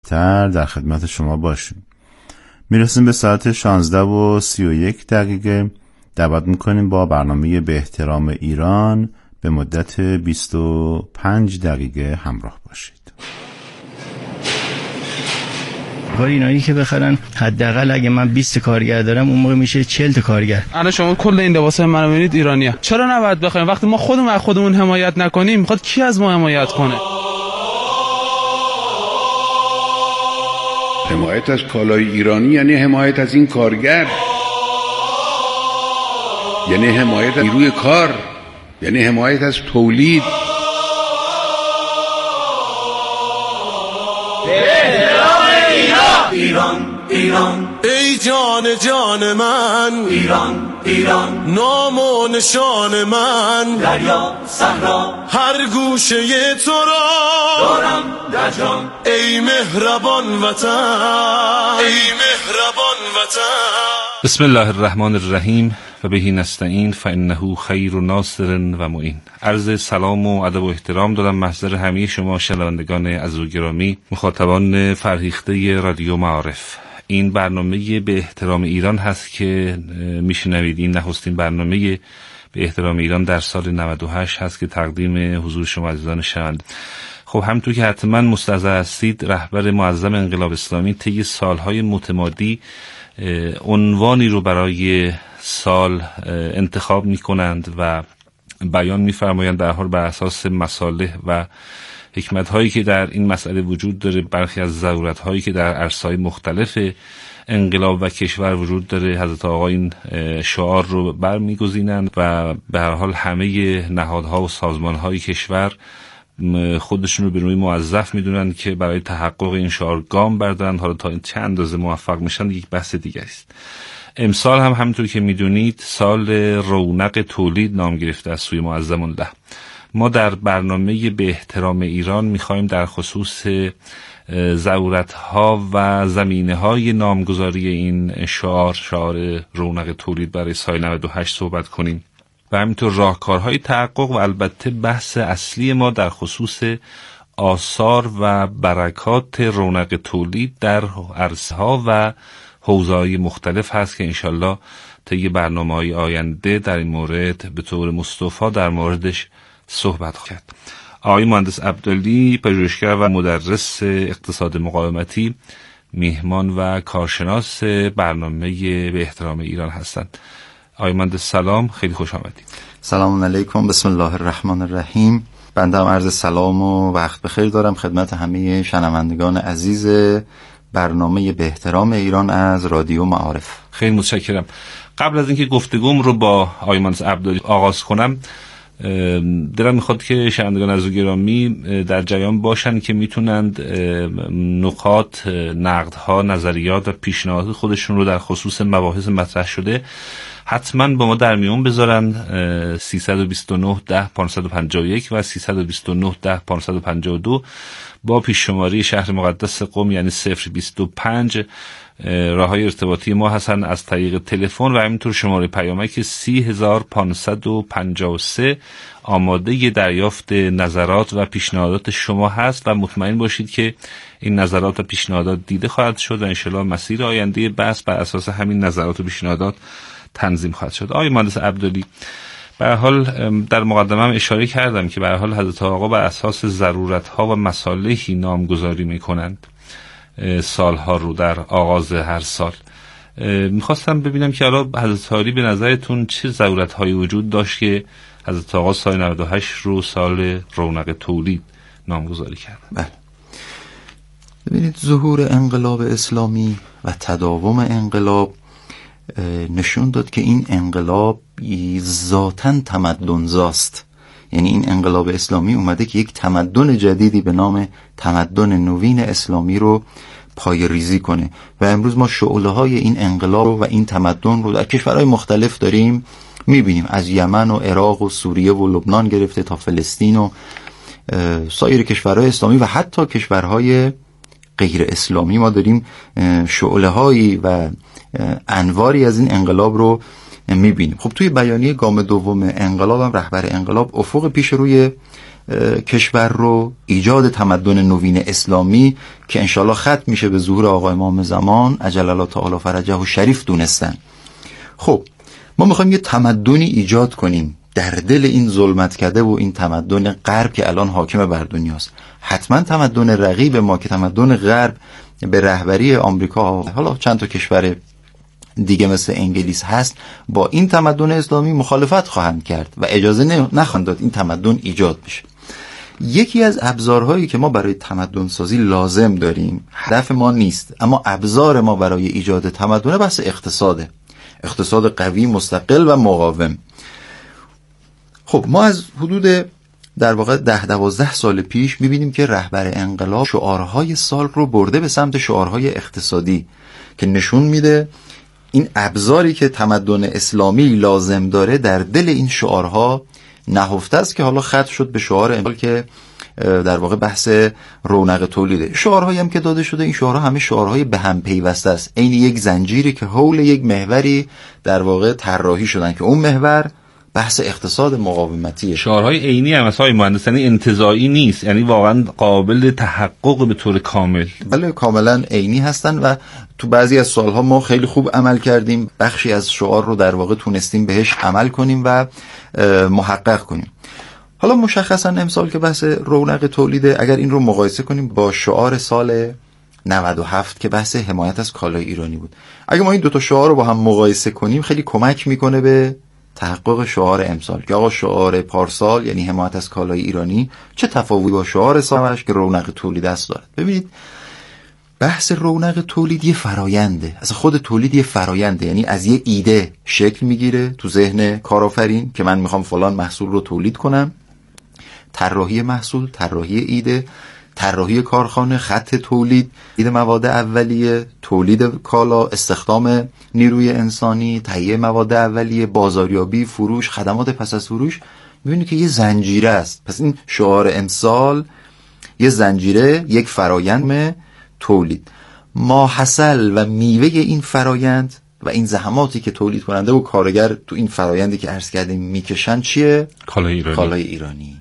بهتر در خدمت شما باشیم. میرسیم به ساعت 16:31. دعوت میکنیم با برنامه به احترام ایران به مدت 25 دقیقه همراه باشید. اینایی که بخرن حداقل اگه من 20 کارگر دارم اون موقع میشه 40 تا کارگر. الان شما کل این لباسای منو ببینید ایرانیه. چرا نباید بخریم؟ وقتی ما خودمون حمایت نکنیم میخواد کی از ما حمایت کنه؟ حمایت از کالای ایرانی یعنی حمایت از این کارگر، یعنی حمایت از نیروی کار، یعنی حمایت از تولید. ایران ایران ای جان جان من، ایران ایران نام و نشان من، دریا صحرا هر گوشه تو را دارم در جان، ای مهربان وطن، ای مهربان وطن. بسم الله الرحمن الرحیم و بهی نستعین فانه خیر ناصر و معین. عرض سلام و ادب و احترام دارم محضر همه شما شنوندگان عزیز و گرامی، مخاطبان فرهیخته رادیو معارف. این برنامه به احترام ایران هست که میشنوید. این نخستین برنامه به احترام ایران در سال 98 هست که تقدیم حضور شما عزیزان شنونده. خب همونطور که حتما مستحضر هستید، رهبر معظم انقلاب اسلامی طی سالهای متمادی عنوانی رو برای سال انتخاب می کنند و بیان می فرمایند در حال بر اساس مصالح و حکمت هایی که در این مسئله وجود داره، برخی از ضرورت هایی که در عرصه‌های مختلف انقلاب و کشور وجود داره، حضرت آقا این شعار رو برمیگزینند و به هر حال همه نهادها و سازمانهای کشور خودشون رو به نوعی موظف میدونن که برای تحقق این شعار گام بردارن. حالا تا این چند اندازه موفق میشن یک بحث دیگه است. امسال هم همونطور که میدونید سال رونق تولید نام گرفته از سوی معظم الله. ما در برنامه به احترام ایران میخوایم در خصوص ضرورت‌ها و زمینه‌های نامگذاری این شعار رونق تولید برای سال 98 صحبت کنیم و همینطور راهکارهای تحقق و البته بحث اصلی ما در خصوص آثار و برکات رونق تولید در عرصه‌ها و حوزه‌های مختلف هست که انشالله طی برنامه‌های آینده در این مورد به طور مستفاض در موردش صحبت خواهیم کرد. آقای مهندس عبدعلی، پژوهشگر و مدرس اقتصاد مقاومتی، میهمان و کارشناس برنامه به احترام ایران هستند. آقای مهندس سلام، خیلی خوش آمدید. سلام علیکم، بسم الله الرحمن الرحیم. بنده هم عرض سلام و وقت بخیر دارم خدمت همه شنوندگان عزیز برنامه به احترام ایران از رادیو معارف. خیلی متشکرم. قبل از اینکه گفتگوم رو با آقای مهندس عبدعلی آغاز کنم، دلم میخواد که شنوندگان عزیز و گرامی در جریان باشن که میتونند نکات، نقدها، نظریات و پیشنهادات خودشون رو در خصوص مباحث مطرح شده حتما با ما در میون بذارن. 329 10 551 و 329 10 552 با پیش شماره شهر مقدس قم یعنی 025 راههای ارتباطی ما هستن از طریق تلفن و همینطور شماره پیامک 30553 آماده دریافت نظرات و پیشنهادات شما هست و مطمئن باشید که این نظرات و پیشنهادات دیده خواهد شد و انشالله مسیر آینده بحث بر اساس همین نظرات و پیشنهادات تنظیم خواهد شد. آقای مهندس عبدعلی، به هر حال در مقدمه هم اشاره کردم که به هر حال حضرت آقا بر اساس ضرورت‌ها و مصالحی نامگذاری می‌کنند سالها رو در آغاز هر سال. میخواستم ببینم که حالا حضرت عالی به نظرتون چه ضرورت‌هایی وجود داشت که حضرت آقا سال 98 رو سال رونق تولید نامگذاری کردن؟ بله، ببینید ظهور انقلاب اسلامی و تداوم انقلاب نشون داد که این انقلاب ذاتاً تمدن‌زاست. یعنی این انقلاب اسلامی اومده که یک تمدن جدیدی به نام تمدن نوین اسلامی رو پای ریزی کنه و امروز ما شعله‌های این انقلاب و این تمدن رو در کشورهای مختلف داریم میبینیم، از یمن و عراق و سوریه و لبنان گرفته تا فلسطین و سایر کشورهای اسلامی و حتی کشورهای غیر اسلامی ما داریم شعله‌هایی و انواری از این انقلاب رو میبینیم. خب توی بیانیه گام دوم انقلاب هم رهبر انقلاب افق پیش روی کشور رو، ایجاد تمدن نوین اسلامی که انشالله ختم میشه به ظهور آقا امام زمان عجل الله تعالی فرجه و شریف دونستن. خب ما میخوایم یه تمدنی ایجاد کنیم در دل این ظلمت کده و این تمدن غرب که الان حاکم بر دنیاست. حتما تمدن رقیب ما که تمدن غرب به رهبری آمریکا، حالا چند تا کشور دیگه مثل انگلیس هست، با این تمدن اسلامی مخالفت خواهند کرد و اجازه نخواهند داد این تمدن ایجاد بشه. یکی از ابزارهایی که ما برای تمدن سازی لازم داریم، هدف ما نیست اما ابزار ما برای ایجاد تمدن، بحث اقتصاده. اقتصاد قوی، مستقل و مقاوم. خب ما از حدود در واقع 10-12 سال پیش میبینیم که رهبر انقلاب شعارهای سال رو برده به سمت شعارهای اقتصادی که نشون میده این ابزاری که تمدن اسلامی لازم داره در دل این شعارها نهفته است که حالا ختم شد به شعار امسال که در واقع بحث رونق تولیده. شعارهایی هم که داده شده، این شعارها همه شعارهای به هم پیوسته است، عین یک زنجیری که حول یک محوری در واقع طراحی شدن که اون محور بحث اقتصاد مقاومتیه. شعارهای عینی هم مثلا مهندس، یعنی انتزاعی نیست، یعنی واقعا قابل تحقق به طور کامل. بله کاملا عینی هستن و تو بعضی از سالها ما خیلی خوب عمل کردیم، بخشی از شعار رو در واقع تونستیم بهش عمل کنیم و محقق کنیم. حالا مشخصا امسال که بحث رونق تولیده، اگر این رو مقایسه کنیم با شعار سال 97 که بحث حمایت از کالای ایرانی بود، اگه ما این دوتا شعار رو با هم مقایسه کنیم خیلی کمک میکنه به تحقق شعار امسال که آقا شعار پارسال یعنی حمایت از کالای ایرانی چه تفاوتی با شعار سالش که رونق تولید است دارد. ببینید بحث رونق تولید یه فراینده، اصلا خود تولید یه فراینده، یعنی از یه ایده شکل میگیره تو ذهن کارآفرین که من میخوام فلان محصول رو تولید کنم، طراحی محصول، طراحی ایده، طراحی کارخانه، خط تولید، مواد اولیه، تولید کالا، استخدام نیروی انسانی، تهیه مواد اولیه، بازاریابی، فروش، خدمات پس از فروش. می‌بینید که یه زنجیره است. پس این شعار امسال یه زنجیره، یک فرایند تولید. ماحصل و میوه این فرایند و این زحماتی که تولید کننده و کارگر تو این فرایندی که عرض کردیم میکشن چیه؟ کالای ایرانی.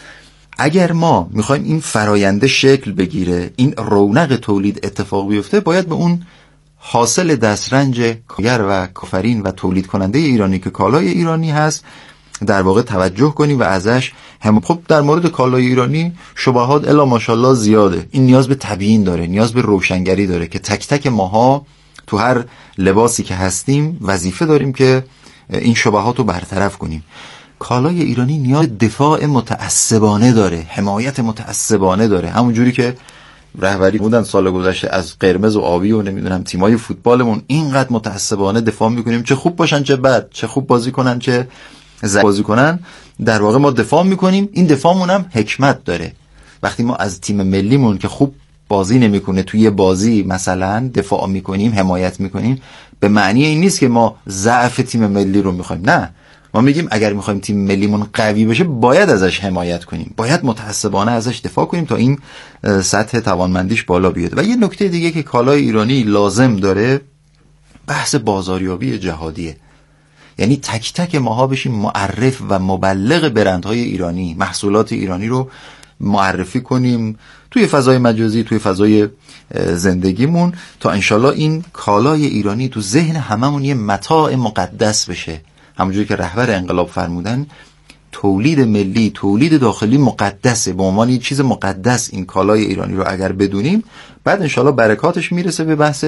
اگر ما میخوایم این فراینده شکل بگیره، این رونق تولید اتفاق بیفته، باید به اون حاصل دسترنج کارگر و کارآفرین و تولید کننده ایرانی که کالای ایرانی هست در واقع توجه کنیم و ازش خب در مورد کالای ایرانی شبهات الا ماشاءالله زیاده. این نیاز به تبیین داره، نیاز به روشنگری داره که تک تک ماها تو هر لباسی که هستیم وظیفه داریم که این شبهات رو برطرف کنیم. کالای ایرانی نیاز دفاع متعصبانه داره، حمایت متعصبانه داره، همون جوری که رهبری بودن سال گذشته از قرمز و آبی و نمیدونم تیمای فوتبالمون اینقدر متعصبانه دفاع میکنیم، چه خوب باشن چه بد، چه خوب بازی کنن چه ضعیف بازی کنن، در واقع ما دفاع میکنیم. این دفاعمون هم حکمت داره. وقتی ما از تیم ملیمون که خوب بازی نمیکنه توی بازی مثلا دفاع میکنیم، حمایت میکنیم، به معنی این نیست که ما ضعف تیم ملی رو میخوایم، نه، ما میگیم اگر میخوایم تیم ملیمون قوی بشه باید ازش حمایت کنیم، باید متعصبانه ازش دفاع کنیم تا این سطح توانمندیش بالا بیاد. و یه نکته دیگه که کالای ایرانی لازم داره بحث بازاریابی جهادیه، یعنی تک تک ماها بشیم معرف و مبلغ برندهای ایرانی، محصولات ایرانی رو معرفی کنیم توی فضای مجازی، توی فضای زندگیمون، تا انشالله این کالای ایرانی تو ذهن هممون یه متاع مقدس بشه. همونجوری که رهبر انقلاب فرمودن تولید ملی، تولید داخلی مقدسه، به عنوان یه چیز مقدس این کالای ایرانی رو اگر بدونیم، بعد انشالله برکاتش میرسه به بحث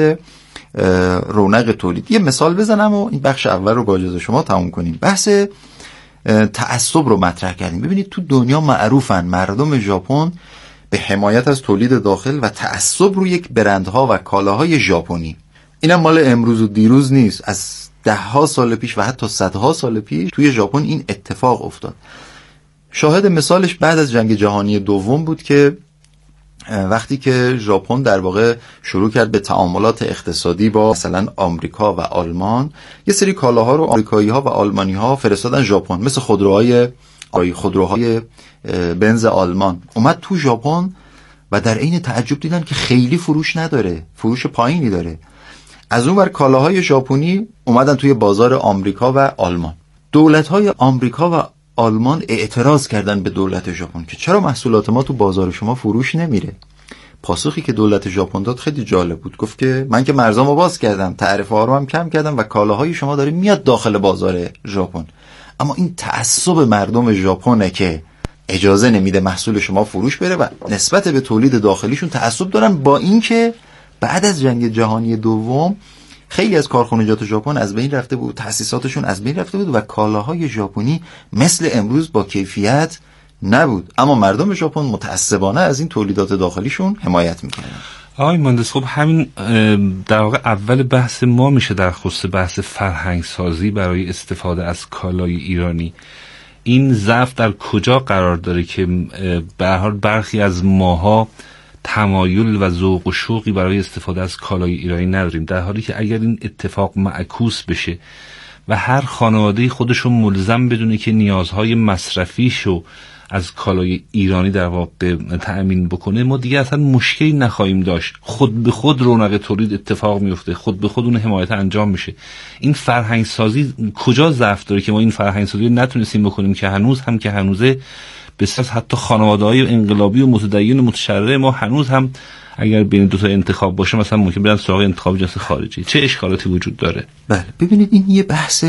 رونق تولید. یه مثال بزنم و این بخش اول رو با اجازه شما تموم کنیم. بحث تعصب رو مطرح کردیم. ببینید تو دنیا معروفن مردم ژاپن به حمایت از تولید داخل و تعصب روی یک برندها و کالاهای ژاپنی. اینم مال امروز و دیروز نیست، از دهها سال پیش و حتی صدها سال پیش توی ژاپن این اتفاق افتاد. شاهد مثالش بعد از جنگ جهانی دوم بود که وقتی که ژاپن در واقع شروع کرد به تعاملات اقتصادی با مثلا آمریکا و آلمان، یه سری کالاها رو آمریکایی‌ها و آلمانی‌ها فرستادن ژاپن، مثل خودروهای بنز آلمان اومد تو ژاپن و در عین تعجب دیدن که خیلی فروش نداره، فروش پایینی داره. از اون ور کالاهای ژاپنی اومدن توی بازار آمریکا و آلمان. دولت‌های آمریکا و آلمان اعتراض کردن به دولت ژاپن که چرا محصولات ما تو بازار شما فروش نمیره. پاسخی که دولت ژاپن داد خیلی جالب بود. گفت که من که مرزامو باز کردم، تعرفه ها رو هم کم کردم و کالاهای شما داره میاد داخل بازار ژاپن، اما این تعصب مردم ژاپنه که اجازه نمیده محصول شما فروش بره و نسبت به تولید داخلیشون تعصب دارن. با اینکه بعد از جنگ جهانی دوم خیلی از کارخانجات ژاپن از بین رفته بود، تأسیساتشون از بین رفته بود و کالاهای ژاپنی مثل امروز با کیفیت نبود، اما مردم ژاپن متعصبانه از این تولیدات داخلیشون حمایت میکنن. آقای مهندس، خب همین در واقع اول بحث ما میشه در خصوص بحث فرهنگ سازی برای استفاده از کالای ایرانی. این ضعف در کجا قرار داره که به هر حال برخی از ماها تمایل و ذوق و شوقی برای استفاده از کالای ایرانی نداریم، در حالی که اگر این اتفاق معکوس بشه و هر خانواده خودشو ملزم بدونه که نیازهای مصرفیشو از کالای ایرانی در واقع تأمین بکنه، ما دیگه اصلا مشکلی نخواهیم داشت. خود به خود رونق تولید اتفاق میفته، خود به خود اون حمایت انجام میشه. این فرهنگ سازی کجا ضعف داره که ما این فرهنگ سازی نتونستیم بکنیم که هنوزه بسیار حتی خانواده‌های انقلابی و متدین و متشرع ما هنوز هم اگر بین دو تا انتخاب باشه مثلا ممکن برن سراغ انتخاب جنس خارجی. چه اشکالاتی وجود داره؟ بله ببینید، این یه بحث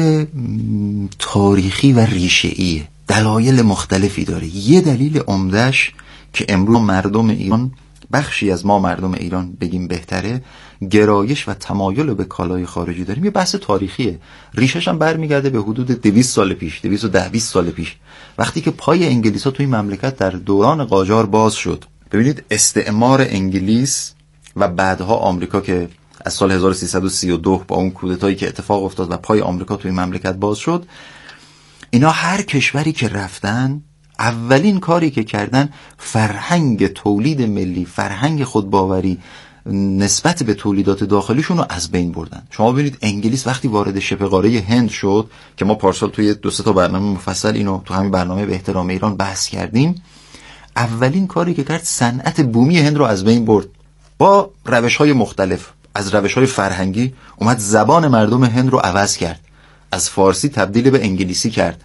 تاریخی و ریشه‌ایه، دلایل مختلفی داره. یه دلیل عمده‌اش که امروز مردم ایران، بخشی از ما مردم ایران بگیم بهتره، گرایش و تمایل به کالای خارجی داریم، یه بحث تاریخیه. ریشش هم برمیگرده به حدود 200 سال پیش، 210-20 سال پیش، وقتی که پای انگلیس‌ها توی مملکت در دوران قاجار باز شد. ببینید استعمار انگلیس و بعدها آمریکا که از سال 1332 با اون کودتایی که اتفاق افتاد و پای آمریکا توی مملکت باز شد، اینا هر کشوری که رفتن اولین کاری که کردن فرهنگ تولید ملی، فرهنگ خودباوری نسبت به تولیدات داخلیشون رو از بین بردن. شما ببینید انگلیس وقتی وارد شبه قاره هند شد که ما پارسال توی 2-3 تا برنامه مفصل اینو تو همین برنامه به احترام ایران بحث کردیم، اولین کاری که کرد صنعت بومی هند رو از بین برد با روش‌های مختلف. از روش‌های فرهنگی اومد زبان مردم هند رو عوض کرد، از فارسی تبدیل به انگلیسی کرد.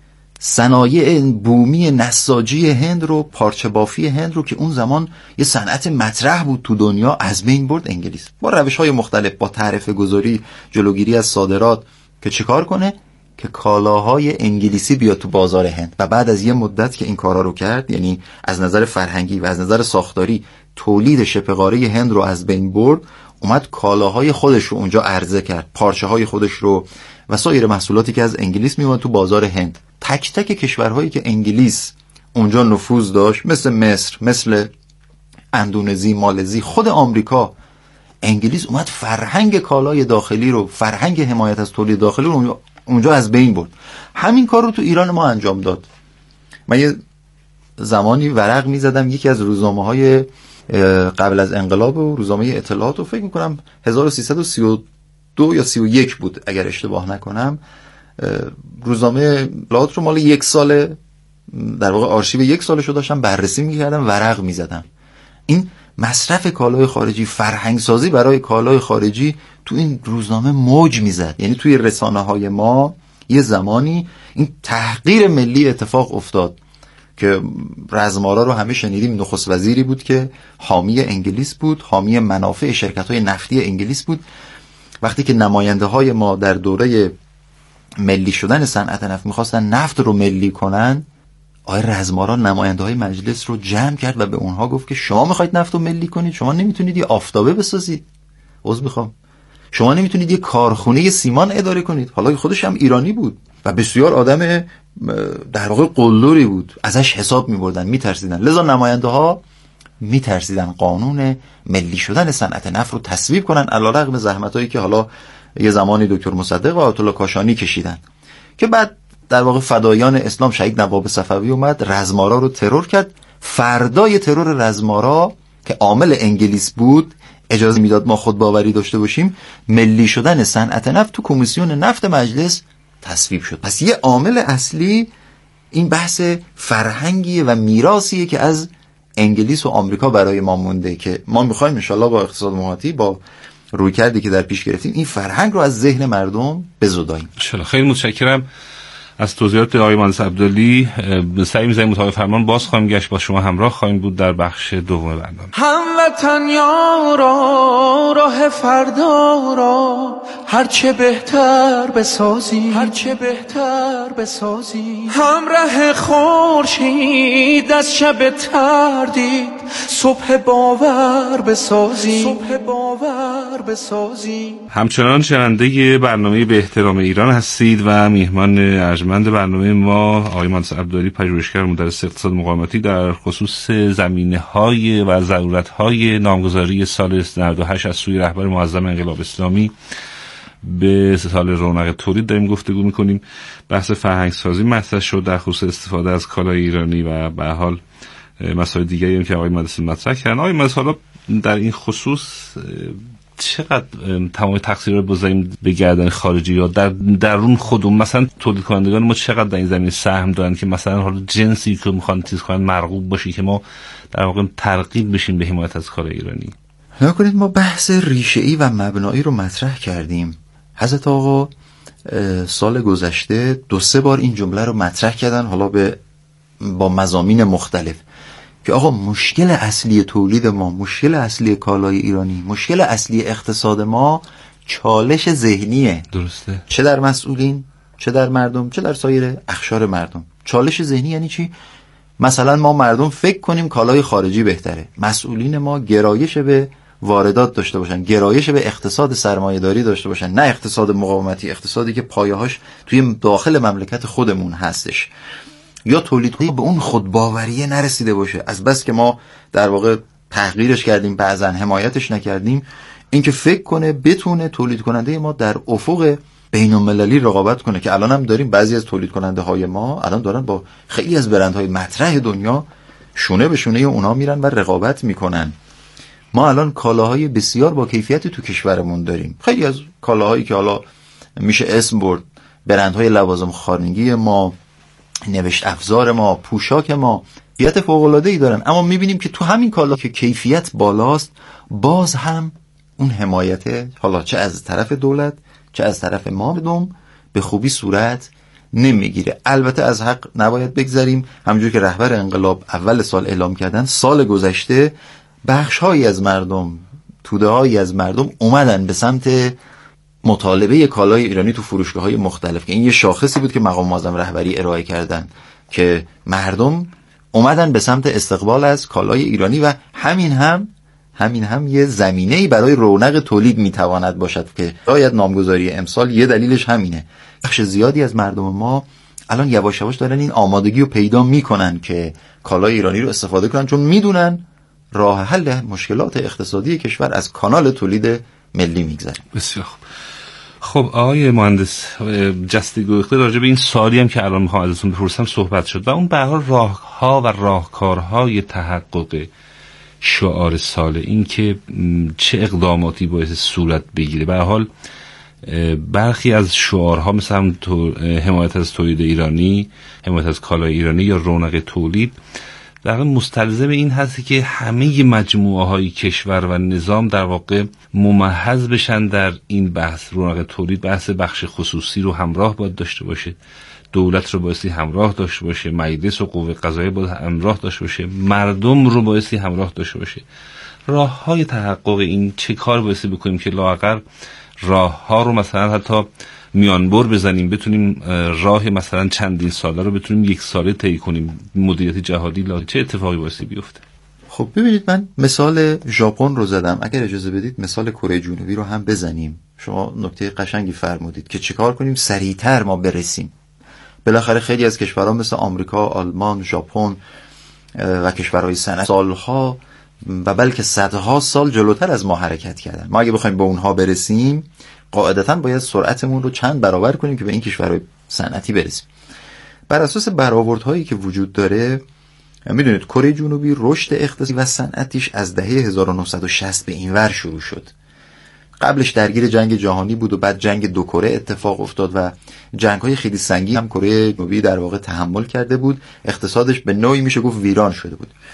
صنایع بومی نساجی هند رو، پارچه بافی هند رو که اون زمان یه صنعت مطرح بود تو دنیا، از بین برد انگلیس با روش‌های مختلف، با تعرفه گذاری، جلوگیری از صادرات، که چیکار کنه؟ که کالاهای انگلیسی بیاد تو بازار هند. و بعد از یه مدت که این کارا رو کرد، یعنی از نظر فرهنگی و از نظر ساختاری تولید شبه قاره هند رو از بین برد، اومد کالاهای خودش رو اونجا عرضه کرد، پارچه های خودش رو و سایر محصولاتی که از انگلیس میومد تو بازار هند. تک تک کشورهایی که انگلیس اونجا نفوذ داشت، مثل مصر، مثل اندونزی، مالزی، خود آمریکا، انگلیس اومد فرهنگ کالای داخلی رو، فرهنگ حمایت از تولید داخلی رو اونجا از بین برد. همین کار رو تو ایران ما انجام داد. من یه زمانی ورق میزدم یکی از روزنامه‌های قبل از انقلاب و روزنامه اطلاعات رو، فکر میکنم 1332 یا 31 بود اگر اشتباه نکنم. روزنامه اطلاعات رو مال 1 سال، در واقع آرشیو 1 سالش رو داشتم بررسی میکردم، ورق میزدم. این مصرف کالای خارجی، فرهنگ سازی برای کالای خارجی تو این روزنامه موج میزد. یعنی توی رسانه های ما یه زمانی این تحقیر ملی اتفاق افتاد که رزمارا رو همه شنیدیم، نخست وزیری بود که حامی انگلیس بود، حامی منافع شرکت‌های نفتی انگلیس بود. وقتی که نماینده های ما در دوره ملی شدن صنعت نفت میخواستن نفت رو ملی کنن، آقای رزمارا نماینده های مجلس رو جمع کرد و به اونها گفت که شما میخواید نفت رو ملی کنید، شما نمیتونید یه آفتابه بسازید، شما نمیتونید یه کارخونه سیمان اداره کنید. حالا خودش هم ایرانی بود و بسیار آدم در واقع قلدری بود، ازش حساب میبردن، میترسیدن. لذا نماینده ها میترسیدن قانون ملی شدن صنعت نفت رو تصویب کنن، علیرغم زحمتایی که حالا یه زمانی دکتر مصدق و آیت الله کاشانی کشیدن، که بعد در واقع فدایان اسلام شهید نواب صفوی اومد رزمارا رو ترور کرد. فردای ترور رزمارا که عامل انگلیس بود اجازه میداد ما خود باوری داشته باشیم، ملی شدن صنعت نفت تو کمیسیون نفت مجلس تصویب شد. پس یه عامل اصلی این بحث فرهنگیه و میراثیه که از انگلیس و آمریکا برای ما مونده، که ما میخوایم انشالله با اقتصاد محیطی، با رویکردی که در پیش گرفتیم، این فرهنگ رو از ذهن مردم بزداییم. خیلی متشکرم از توضیحات آقای مهندس عبدعلی سعی می‌کنیم مطابق فرمان باز خواهیم گشت، با شما همراه خواهیم بود در بخش دوم برنامه. هموطن یارا راه فردا را هرچه بهتر بسازی، هرچه بهتر بسازی. همراه خورشید از شب تردید صبح باور بسازی، صبح باور بسازی. همچنان شنونده برنامه به احترام ایران هستید و میهمان ارجمند برنامه ما آقای مهندس عبدعلی، پژوهشگر مدرس اقتصاد مقاومتی، در خصوص زمینه‌های و ضرورت‌های نامگذاری سال 98 از سوی رهبر معظم انقلاب اسلامی به سال رونق تولید داریم گفتگو می‌کنیم. بحث فرهنگ‌سازی مطرح شد در خصوص استفاده از کالای ایرانی و به هر حال مسائل دیگری هم که آقای مهندس مطرح کردن. آقای مهندس، حالا در این خصوص چقدر تمام تقصیر رو بذاریم به گردن خارجی یا در درون خودمون؟ مثلا تولید کنندگان ما چقدر در این زمینه سهم دارن که مثلا حالا جنسی که میخوان چیز کنن مرغوب باشه که ما در واقع ترغیب بشیم به حمایت از کالای ایرانی؟ نکنید ما بحث ریشه‌ای و مبنایی رو مطرح کردیم. حضرت آقا سال گذشته 2-3 بار این جمله رو مطرح کردن، حالا با مضامین مختلف، که آقا مشکل اصلی تولید ما، مشکل اصلی کالای ایرانی، مشکل اصلی اقتصاد ما چالش ذهنیه. درسته. چه در مسئولین، چه در مردم، چه در سایر اقشار مردم. چالش ذهنی یعنی چی؟ مثلا ما مردم فکر کنیم کالای خارجی بهتره، مسئولین ما گرایش به واردات داشته باشن، گرایش به اقتصاد سرمایه‌داری داشته باشن، نه اقتصاد مقاومتی، اقتصادی که پایه‌هاش توی داخل مملکت خودمون هستش، یا تولیدهای به اون خودباوریه نرسیده باشه. از بس که ما در واقع تحقیرش کردیم، بعضا حمایتش نکردیم، اینکه فکر کنه بتونه تولید کننده ما در افق بین‌المللی رقابت کنه، که الان هم داریم بعضی از تولید کننده های ما الان دارن با خیلی از برندهای مطرح دنیا شونه به شونه اونا میرن و رقابت میکنن. ما الان کالاهای بسیار با کیفیتی تو کشورمون داریم، خیلی از کالاهایی که حالا میشه اسم برد، برندهای لوازم خانگی ما، نوشت افزار ما، پوشاک ما کیفیت فوق‌العاده‌ای دارن، اما میبینیم که تو همین کالا که کیفیت بالاست باز هم اون حمایت، حالا چه از طرف دولت چه از طرف مردم، به خوبی صورت نمیگیره. البته از حق نباید بگذاریم، همونجور که رهبر انقلاب اول سال اعلام کردن، سال گذشته بخش‌هایی از مردم، توده‌هایی از مردم اومدن به سمت مطالبه کالای ایرانی تو فروشگاه‌های مختلف، که این یه شاخصی بود که مقام معظم رهبری ارائه کردن، که مردم اومدن به سمت استقبال از کالای ایرانی و همین هم یه زمینه‌ای برای رونق تولید میتواند باشد که شاید نامگذاری امسال یه دلیلش همینه. بخش زیادی از مردم ما الان یواش یواش دارن این آمادگی رو پیدا میکنن که کالای ایرانی رو استفاده کنن، چون میدونن راه حل مشکلات اقتصادی کشور از کانال تولید ملی میگذره. بسیار خوب. خب آقای مهندس، جستگو راجع به این سوالی هم که الان میخوام ازتون بپرسم صحبت شد و اون به هر حال راهها و راهکارهای تحقق شعار سال، این که چه اقداماتی باعث صورت بگیره. به هر حال برخی از شعارها مثلا حمایت از تولید ایرانی، حمایت از کالای ایرانی یا رونق تولید، در واقع مستلزم این هست که همه مجموعه های کشور و نظام در واقع ممحض بشن در این بحث رونق تولید. بحث بخش خصوصی رو همراه باید داشته باشه، دولت رو بایستی همراه داشته باشه، مجلس و قوه قضاییه باید همراه داشته باشه، مردم رو بایستی همراه داشته باشه. راه های تحقق این چه کار بایستی بکنیم که لااقل راه ها رو مثلا حتی میانبر بزنیم، بتونیم راه مثلا چندین ساله رو بتونیم یک ساله طی کنیم. مدیریت جهادی چه اتفاقی بایستی بیفته؟ خب ببینید، من مثال ژاپن رو زدم، اگر اجازه بدید مثال کره جنوبی رو هم بزنیم. شما نکته قشنگی فرمودید که چیکار کنیم سریعتر ما برسیم. بالاخره خیلی از کشورها مثل آمریکا، آلمان، ژاپن و کشورهای صنعتی سالها و بلکه صدها سال جلوتر از ما حرکت کردن. ما اگه بخوایم به اونها برسیم قاعدتاً باید سرعتمون رو چند برابر کنیم که به این کشورهای صنعتی برسیم. بر اساس برآوردهایی که وجود داره، میدونید کره جنوبی رشد اقتصادی و صنعتیش از دهه 1960 به اینور شروع شد. قبلش درگیر جنگ جهانی بود و بعد جنگ دو کره اتفاق افتاد و جنگ‌های خیلی سنگین هم کره جنوبی در واقع تحمل کرده بود. اقتصادش به نوعی میشه گفت ویران شده بود.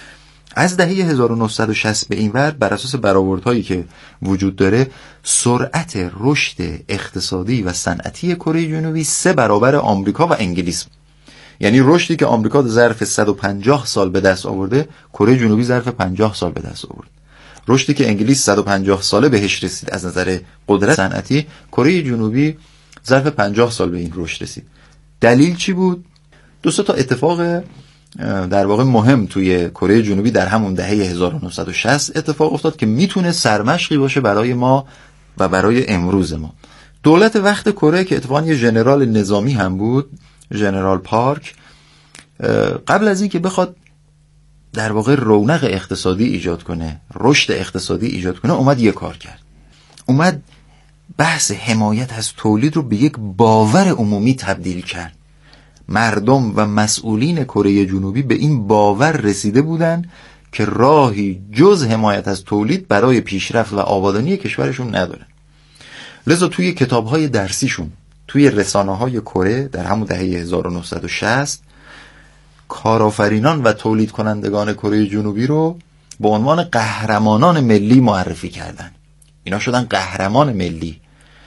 از دهه 1960 به این ور بر اساس برآوردهایی که وجود داره سرعت رشد اقتصادی و صنعتی کره جنوبی 3 برابر آمریکا و انگلیس. یعنی رشدی که آمریکا ظرف 150 سال به دست آورده، کره جنوبی ظرف 50 سال به دست آورد. رشدی که انگلیس 150 ساله بهش رسید از نظر قدرت صنعتی، کره جنوبی ظرف 50 سال به این رشد رسید. دلیل چی بود؟ 2 تا اتفاق در واقع مهم توی کره جنوبی در همون دهه 1960 اتفاق افتاد که میتونه سرمشقی باشه برای ما و برای امروز ما. دولت وقت کره که اتفاقا یه ژنرال نظامی هم بود، ژنرال پارک، قبل از این که بخواد در واقع رونق اقتصادی ایجاد کنه، رشد اقتصادی ایجاد کنه، اومد یه کار کرد. اومد بحث حمایت از تولید رو به یک باور عمومی تبدیل کرد. مردم و مسئولین کره جنوبی به این باور رسیده بودن که راهی جز حمایت از تولید برای پیشرفت و آبادانی کشورشون ندارن. لذا توی کتاب‌های درسیشون، توی رسانه‌های کره در همون دهه 1960 کارآفرینان و تولید کنندگان کره جنوبی رو به عنوان قهرمانان ملی معرفی کردن. اینا شدن قهرمان ملی.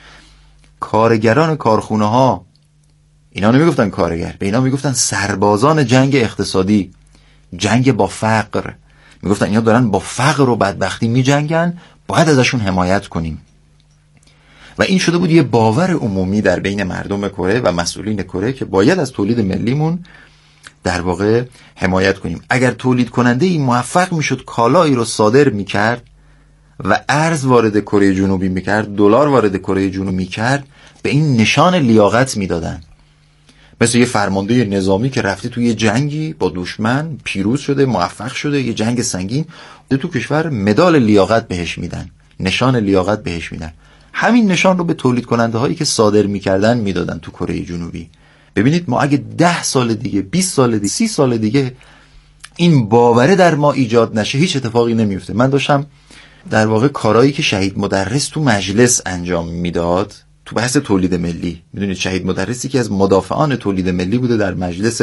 کارگران کارخونه‌ها، اینا نمیگفتن کارگر، به اینا میگفتن سربازان جنگ اقتصادی، جنگ با فقر. میگفتن اینا دارن با فقر و بدبختی میجنگن، باید ازشون حمایت کنیم. و این شده بود یه باور عمومی در بین مردم کره و مسئولین کره که باید از تولید ملیمون در واقع حمایت کنیم. اگر تولید کننده ای موفق میشد کالایی رو صادر میکرد و ارز وارد کره جنوبی میکرد، دلار وارد کره جنوبی میکرد، به این نشان لیاقت میدادن. مثل یه فرمانده نظامی که رفته توی یه جنگی با دشمن پیروز شده، موفق شده، یه جنگ سنگین، تو کشور مدال لیاقت بهش میدن، نشان لیاقت بهش میدن. همین نشان رو به تولید کننده هایی که صادر میکردن میدادن تو کره جنوبی. ببینید ما اگه 10 سال دیگه، 20 سال دیگه، 30 سال دیگه این باوره در ما ایجاد نشه، هیچ اتفاقی نمیفته. من داشتم در واقع کارهایی که شهید مدرس تو مجلس انجام میداد تو بحث تولید ملی. میدونید شهید مدرسی که از مدافعان تولید ملی بوده در مجلس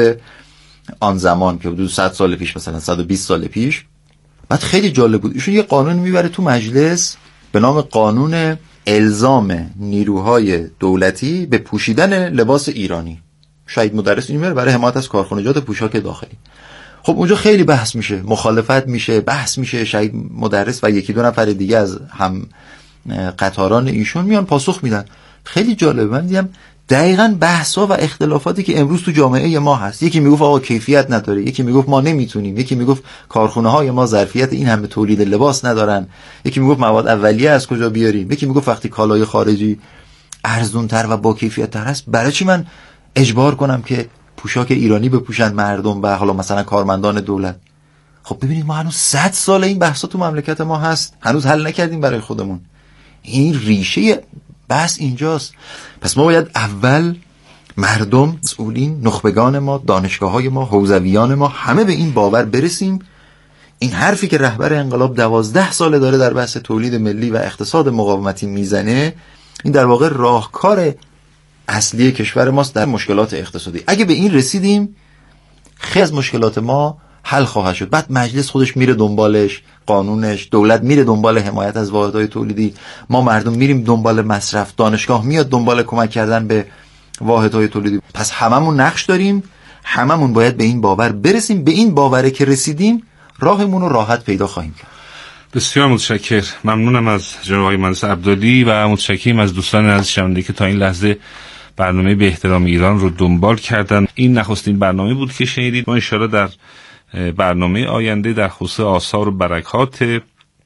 آن زمان که حدود 100 سال پیش، مثلا 120 سال پیش. بعد خیلی جالب بود، ایشون یه قانون میبره تو مجلس به نام قانون الزام نیروهای دولتی به پوشیدن لباس ایرانی. شهید مدرس این میاره برای حمایت از کارخانجات پوشاک داخلی. خب اونجا خیلی بحث میشه، مخالفت میشه، بحث میشه. شهید مدرس و یکی دو نفر دیگه از هم قطاران ایشون میان پاسخ میدن. خیلی جالبه. من دیدم دقیقاً بحثا و اختلافاتی که امروز تو جامعه ما هست. یکی میگفت آقا کیفیت نداره، یکی میگفت ما نمیتونیم، یکی میگفت کارخونه‌های ما ظرفیت این همه تولید لباس ندارن، یکی میگفت مواد اولیه از کجا بیاریم، یکی میگفت وقتی کالای خارجی ارزان‌تر و با کیفیت‌تر هست، برای چی من اجبار کنم که پوشاک ایرانی بپوشن مردم و حالا مثلا کارمندان دولت؟ خب ببینید ما هنوز 100 سال این بحثا تو مملکت ما هست، هنوز حل نکردیم برای خودمون. این ریشه بحث اینجاست. پس ما باید اول مردم، مسئولین، نخبگان ما، دانشگاه‌های ما، حوزویان ما، همه به این باور برسیم. این حرفی که رهبر انقلاب 12 ساله داره در بحث تولید ملی و اقتصاد مقاومتی میزنه، این در واقع راهکار اصلی کشور ماست در مشکلات اقتصادی. اگه به این رسیدیم، خیلی از مشکلات ما حل خواهد شد. بعد مجلس خودش میره دنبالش، قانونش، دولت میره دنبال حمایت از واحدهای تولیدی، ما مردم میریم دنبال مصرف، دانشگاه میاد دنبال کمک کردن به واحدهای تولیدی. پس هممون نقش داریم، هممون باید به این باور برسیم. به این باوره که رسیدیم، راهمون رو راحت پیدا خواهیم کرد. بسیار متشکرم. ممنونم از جناب آقای مهندس عبدالی و متشکرم از دوستان عزیز شنونده که تا این لحظه برنامه به احترام ایران رو دنبال کردن. این نخستین برنامه بود که شنیدید. ما ان شاءالله در برنامه آینده در خصوص آثار و برکات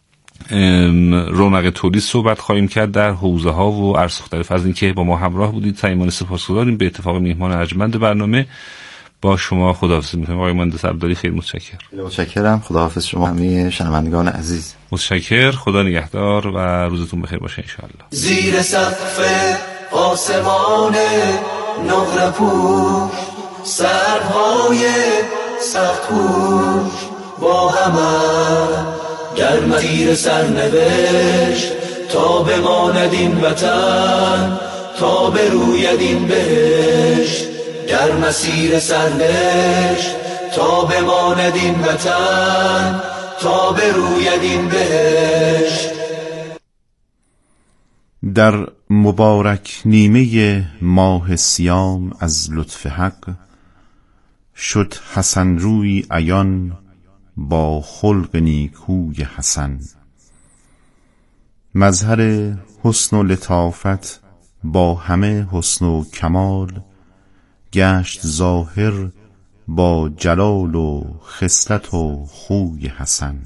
رونق تولید صحبت خواهیم کرد در حوزه ها و عرص مختلف. از اینکه با ما همراه بودید صمیمانه سپاسگزاریم. به اتفاق میهمان ارجمند برنامه با شما خداحافظی می‌کنم. آقای مهندس عبدالی خیلی متشکرم. متشکرم. خداحافظ شما همه شنوندگان عزیز. متشکر. خدا نگهدار و روزتون بخیر باشه ان شاء الله. زیر سقف آسمان نقره پوش، سرهای سخت پوش با همه گرم تیر سرنوشت تا بماند این وطن، تا بروید این بهشت. گر مسیر سرنوشت تا بماند این وطن، تا به روی دین بهشت. در مبارک نیمه ماه صیام از لطف حق، شد حسن روی عیان با خلق نیکوی حسن. مظهر حسن و لطافت با همه حسن و کمال، گشت ظاهر با جلال و خصلت و خوی حسن.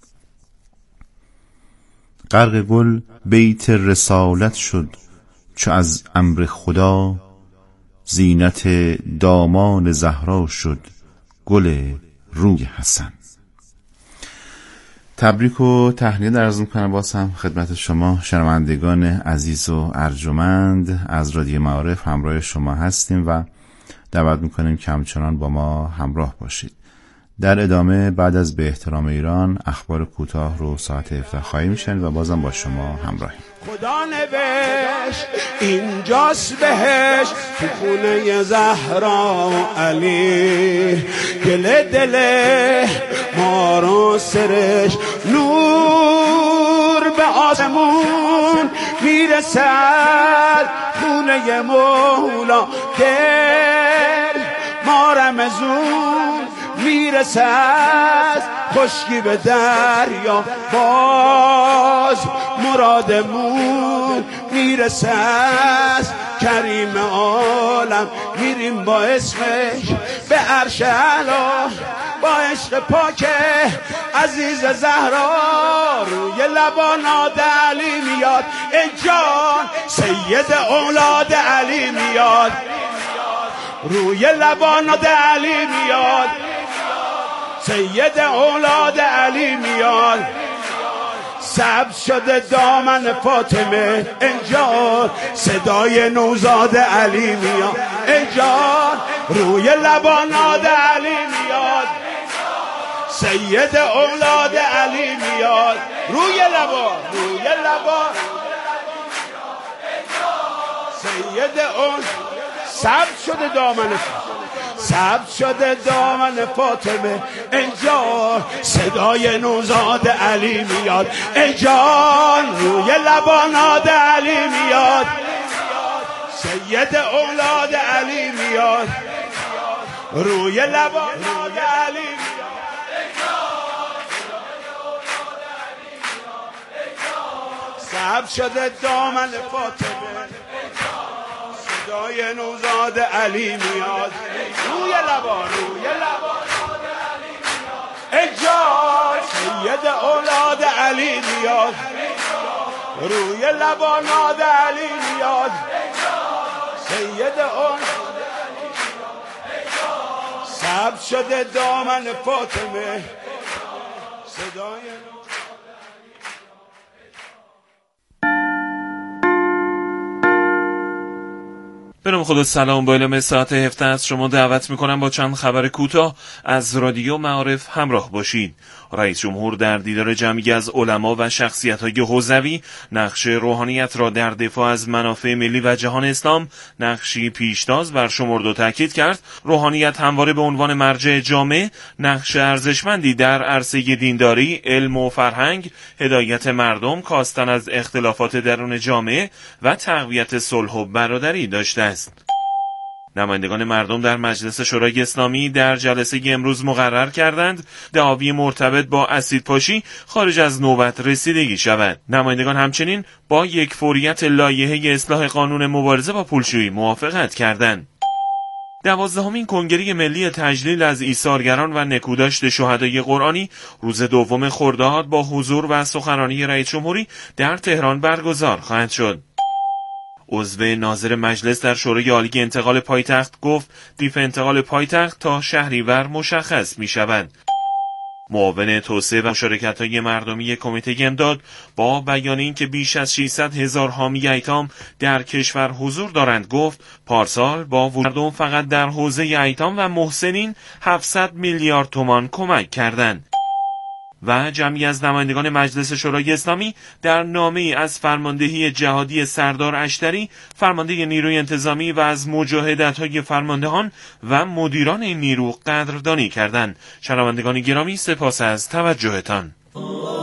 غرق گل بیت رسالت شد چو از امر خدا، زینت دامان زهرا شد گل روی حسن. تبریک و تهنیت عرض می‌کنم باز هم خدمت شما شنوندگان عزیز و ارجمند. از رادیو معارف همراه شما هستیم و دعوت می‌کنیم که همچنان با ما همراه باشید. در ادامه بعد از به احترام ایران اخبار کوتاه رو ساعت 17 خواهیم شنید و بازم با شما همراهیم. خدا نوشت اینجاست بهش تو خونه زهرا و علی، گل دل ما رو سرش نور به آسمون میرسد، خونه مولا دل ما رمزون میرسد، خشکی به دریا باز مرادمون میرسد، کریم عالم میریم با اسمش به عرش اعلا، با عشق پاک عزیز زهرا، روی لبان علی میاد ای جان، سید اولاد علی میاد، روی لبان علی میاد، سید اولاد علی میاد، سبز شده دامن فاطمه اینجا، صدای نوزاد علی میاد اینجا، روی لبان علی میاد، سید اولاد علی میاد، روی لبان سید اولاد، سبز شده دامن سبز شده دامن فاطمه اینجا، صدای نوزاد علی میاد اینجا، روی لبان علی میاد، سید اولاد علی میاد، روی لبان علی میاد، سبز شده دامن فاطمه، صدای نوزاد علی میاد، روی لبان اینجا، سید اولاد علی میاد، روی لبان علی میاد، سید اولاد سبز شده دامن فاطمه، صدای به نام خدا. سلام، با اعلام ساعت 17 از شما دعوت میکنم با چند خبر کوتاه از رادیو معارف همراه باشید. رئیس جمهور در دیدار جمعی از علما و شخصیت‌های حوزوی نقش روحانیت را در دفاع از منافع ملی و جهان اسلام نقشی پیشتاز برشمرد و تاکید کرد. روحانیت همواره به عنوان مرجع جامع نقش ارزشمندی در عرصه دینداری، علم و فرهنگ، هدایت مردم، کاستن از اختلافات درون جامعه و تقویت صلح و برادری داشته است. نمایندگان مردم در مجلس شورای اسلامی در جلسه امروز مقرر کردند دعاوی مرتبط با اسیدپاشی خارج از نوبت رسیدگی شود. نمایندگان همچنین با یک فوریت لایحه اصلاح قانون مبارزه با پولشویی موافقت کردند. 12مین کنگره ملی تجلیل از ایثارگران و نکوداشت شهدای قرآنی روز 2 خرداد با حضور و سخنرانی رئیس جمهوری در تهران برگزار خواهد شد. عضو ناظر مجلس در شورای عالی انتقال پایتخت گفت دیف انتقال پایتخت تا شهریور مشخص می شود. معاون توسعه و مشارکت‌های مردمی کمیته امداد با بیان اینکه بیش از 600,000 حامی ایتام در کشور حضور دارند گفت پارسال با مردم فقط در حوزه ایتام و محسنین 700 میلیارد تومان کمک کردند. و جمعی از نمایندگان مجلس شورای اسلامی در نامه‌ای از فرماندهی جهادی سردار اشتری فرمانده نیروی انتظامی و از مجاهدت‌های فرماندهان و مدیران این نیرو قدردانی کردند. شنوندگان گرامی، سپاس از توجهتان.